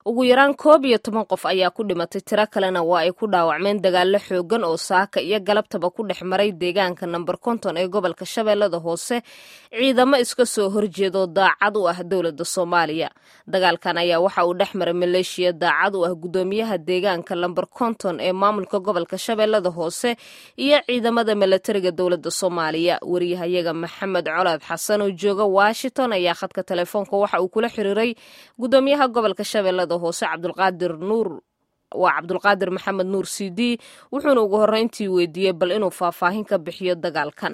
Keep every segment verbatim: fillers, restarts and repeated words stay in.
ugu yaraan koob iyo toban qof ayaa ku dhimatay tiro kalena waa ay ku dhaawacmeen dagaallo xoogan oo saaka iyo galabtaba ku dhex maray deegaanka namber konton ee gobolka shabeellada hoose ciidamo iska soo horjeedoo daacad u ah dowladda soomaaliya. dagaalkan ayaa waxa uu dhex maray maleeshiya daacad u ah guddoomiyaha deegaanka namber konton ee maamulka gobolka shabeellada hoose iyo ciidamada milatariga dowladda soomaaliya. wariyahayaga maxamed colaad xasan oo jooga washington ayaa khadka telefoonka waxa uu kula xiriiray guddoomiyaha gobolka shabeellada hoose cabdulqaadir nuur waa cabdulqaadir maxamed nuur cd wuxuuna ugu horreyntii weydiiyey bal inuu faahfaahin ka bixiyo dagaalkan.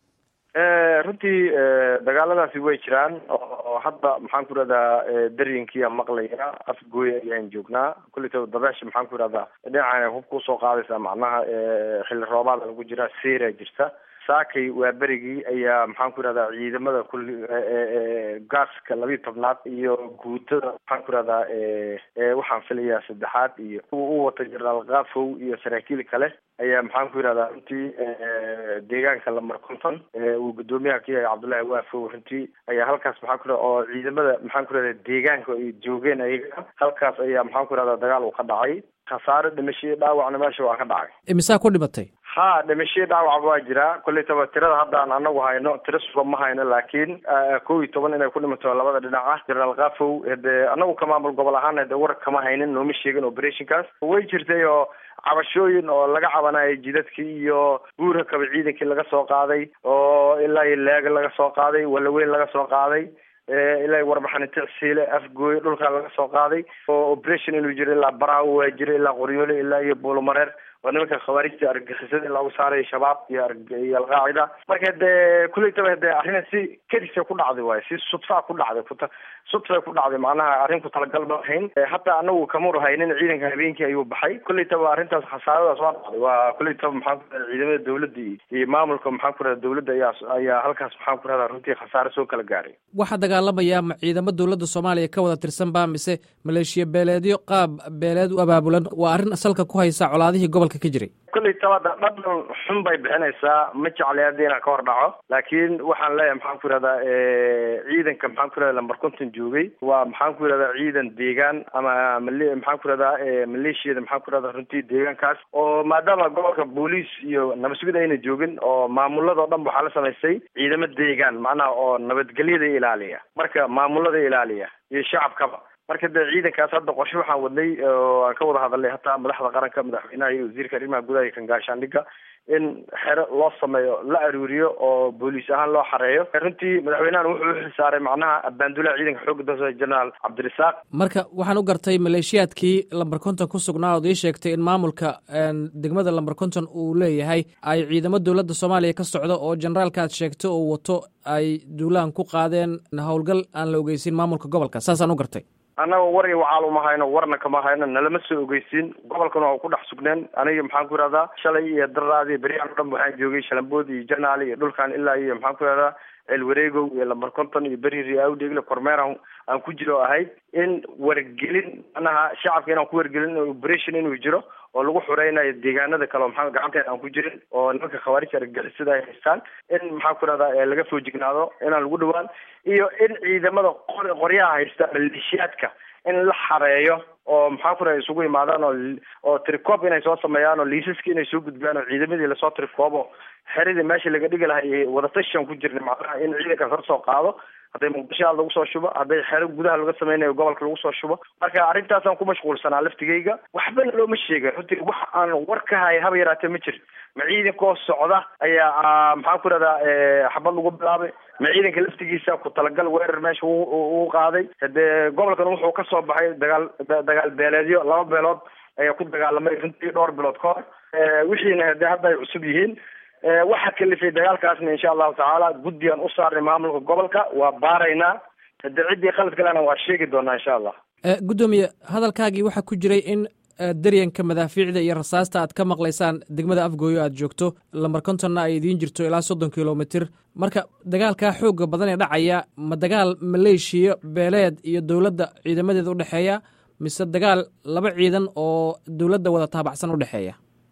runtii dagaaladaasi way jiraan oo hadda maxaan ku rahdaa daryinkii aan maqlaya afgooy ayaan joognaa kulita dabeesha maxaan ku rahdaa dhinacana hubka usoo qaadaysa macnaha xilli roobaada lagu jira seera jirta saakay waa berigii ayaa maxaan ku rahdaa ciidamada kulli gaaska labiyi tobnaad iyo guutada maxaan ku rahdaa waxaan filayaa saddexaad iyo u wata jenaraal kaafow iyo saraakiil kale ayaa maxaan ku yidhahdaa runtii deegaanka lamar konton uu guddoomiyaha ka yahay cabdullaahi waafow runtii ayaa halkaas maxaan ku rahda oo ciidamada maxaan ku rahdaa deegaanka ay joogeen ayaga halkaas ayaa maxaan ku rahdaa dagaal uu ka dhacay khasaare dhimashiyo dhaawacna meesha waa ka dhacay. imisaa ku dhimatay? ha dhimashiyo dhaawac waa jiraa kollaytaba tirada hadda aan anagu hayno tiro suga ma hayno laakiin kow iyo toban inay ku dhimato labada dhinac ah jenaraal kaafow hade anagu ka maamul gobol ahaan hade war kama haynin nooma sheegin operationkaas way jirtay oo cabashooyin oo laga cabanayo jidadkii iyo buura kaba ciidankii laga soo qaaday oo ilaa iyo leega laga soo qaaday walaweyn laga soo qaaday ilaa warbaxaniti siile afgooy dhulkaa laga soo qaaday oo operation inuu jiro ilaa baraawo waa jira ilaa qoryoole ilaa iyo buulumareer waa nimanka khawaarijta argagixisada lagu saaray shabaab iyo iyo alqaacida marka dee kullaytaba hade arrin si kadisa ku dhacday waayo si sudfaa ku dhacday kuta sudfay ku dhacday macnaha arrin ku talagal ma ahayn hataa anagu kamur haynin ciidanka habeenkii ayuu baxay kullaytaba arrintaas khasaaradaas waa dhacday waa kullaytaba maxaan ku rahdaa ciidamada dawladda iyo maamulka maxaan ku rahdaa dawladda ayaa ayaa halkaas maxaan ku rahdaa runtii khasaare soo kala gaaray. waxaa dagaalamaya ma ciidamo dawladda soomaaliya ka wada tirsan ba mise maleeshiya beeleedyo qaab beeleed u abaabulan waa arrin salka ku haysa colaadihii gobolka kollay tabada dhadhan xun bay bixinaysaa ma jeclay hadii inaan ka hor dhaco laakiin waxaan leeyahay maxaan ku yidhahdaa ciidanka maxaan ku yidhahdaa lambar konton joogay waa maxaan ku yidhahdaa ciidan deegaan ama male maxaan ku yidhahdaa maleeshiyada maxaan ku yidhahdaa runtii deegaankaas oo maadaama gobolka booliis iyo nabad sugid ayna joogin oo maamuladao dhan waxaa la samaystay ciidamo deegaan macnaha oo nabadgelyada ilaaliya marka maamulada ilaaliya iyo shacabkaba marka dee ciidankaas hadda qorshe waxaan wadnay oo aan ka wada hadalnay hataa madaxda qaranka madaxweynaha iyo wasiirka arrimaha gudaha iyo kan gaashaandhigga in xero loo sameeyo la aruuriyo oo booliis ahaan loo xareeyo runtii madaxweynahan wuxuu u xilsaaray macnaha abaandulaha ciidanka xoogga dalka jenaraal cabdirasaaq. marka waxaan u gartay maleeshiyaadkii lamber konton ku sugnaa ood ii sheegtay in maamulka degmada lamber konton uu leeyahay ay ciidamo dowladda soomaaliya ka socdo oo generaalka aad sheegtay oo wato ay duulaan ku qaadeen howlgal aan la ogeysin maamulka gobolka saasaan u gartay. annaga war iyo wacaal uma hayno warna kama hayno nalama soo ogeysiin gobolkana waa ku dhex sugneen aniga maxaan ku yidhahdaa shalay iyo daraadii beryahan o dhan waxaan joogay shalambood iyo janaali iyo dhulkan ilaa iyo maxaan ku yidhahdaa ceelwareegow iyo lambar konton iyo beriri awdheegle kormeeran aan ku jiro ahayd in wargelin macnaha shacabka inaan ku wargelin operation inuu jiro oo lagu xureynayo deegaanada kale oo maxaa gacanteed aan ku jirin oo nimanka khawaarijta argagixisada ay haystaan in maxaan ku rahdaa laga foojignaado inaan lagu dhawaan iyo in ciidamada qoryaha haysta maleeshiyaadka in la xareeyo oo maxaan ku rahda isugu imaadaan oo oo tricoob inay soo sameeyaan oo liisaski inay soo gudbaan oo ciidamadii lasoo tricoobo xeradii meesha laga dhigi lahay wadatashan ku jirna macnaha in ciidankaas hor soo qaado hadday muqdisho lagu soo shubo hadday xero gudaha laga sameynayo gobolka lagu soo shubo marka arrintaasaan ku mashquulsanaa laftigeyga waxbana looma sheegin runtii wax aan war ka hay haba yaraatee ma jir ma ciidankoo socda ayaa maxaan ku rahdaa xabad lagu bilaabay ma ciidanka laftigiisa ku talagal weerar meesha uu qaaday hadee gobolkan wuxuu ka soo baxay dagaal dagaal beeleedyo laba beelood ayaa ku dagaalamay runtii dhowr bilood ka hor wixiina hadee hadda ay cusub yihiin waxaa kalifay dagaalkaasna insha allahu tacaala guddigaan u saarnay maamulka gobolka waa baaraynaa hadee ciddii khalad kalena waa sheegi doonaa insha allah. guddoomiye hadalkaagii waxaa ku jiray in daryanka madaafiicda iyo rasaasta aad ka maqlaysaan degmada afgooyo aad joogto lambar kontonna ay idiin jirto ilaa soddon kilomitr marka dagaalkaa xooga badan ee dhacaya ma dagaal maleeshiya beeleed iyo dowladda ciidamadeeda udhexeeya mise dagaal laba ciidan oo dowladda wada taabacsan udhexeeya?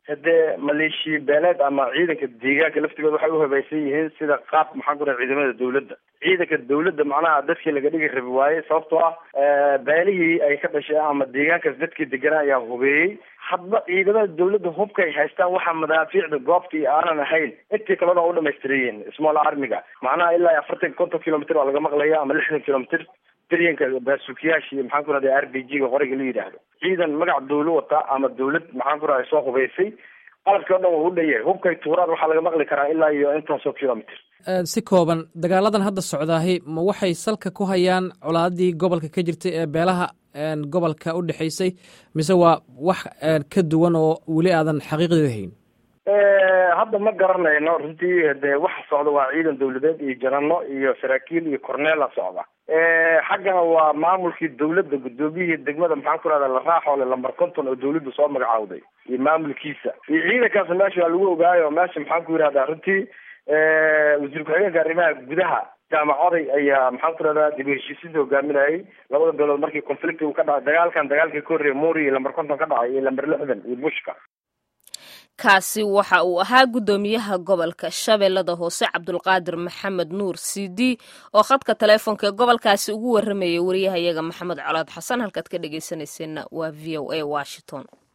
hadee maleeshiya beeleed ama ciidanka deegaanka laftigooda waxay u habaysan yihiin sida qaab maxaan ku rahay ciidamada dawladda ciidanka dawladda macnaha dadkii laga dhigi rabi waaye sababtoo ah beelihii ay ka dhashay ama deegaankaas dadkii deganaa ayaa hubeeyey hadba ciidamada dawladda hubka ay haystaan waxaa madaafiicda goobtii aanan ahayn intii kalena u dhamaystirayeen small armiga macnaha ilaa afartan konton kilomitr waa laga maqlaya ama lixdan kilomitr daryanka baasuukiyaasha iyo maxaan ku rahday r b g ga qoriga la yidhaahdo ciidan magac dawlo wata ama dawlad maxaan ku rahday soo hubeysay qalabkii o dhan waa u dhanyahay hubkay tuuraan waxaa laga maqli karaa ilaa iyo intaasoo kilomitr si kooban dagaaladan hadda socdaahi ma waxay salka ku hayaan colaadii gobolka ka jirtay ee beelaha gobolka u dhexaysay mise waa wax ka duwan oo weli aadan xaqiiqdeeda hayn hadda ma garanayno runtii de waxa socda waa ciidan dawladeed iyo janano iyo saraakiil iyo corneela socda xaggana waa maamulkii dawladda guddoomiyihii degmada maxaan ku rahda la raaxoole lambar konton oo dawladda soo magacaawday iyo maamulkiisa iyo ciidankaas meesha waa lagu ogaayo meesha maxaan ku yidhahdaa runtii wasiir ku-xigeenka arrimaha gudaha jaamacaday ayaa maxaan ku rahdaa dib u heshiisiinta hogaaminayay labada beelood markii conflict uu ka dhacay dagaalkan dagaalkii ka horreeyay muri iyo lambar konton ka dhacay iyo lambar lixdan iyo bushka kaasi waxa uu ahaa guddoomiyaha gobolka shabeellada hoose cabdulqaadir maxamed nuur cd oo khadka taleefonka ee gobolkaasi ugu waramayay wariyahayaga maxamed colaad xasan halkaad ka dhegaysanayseena waa v o a washington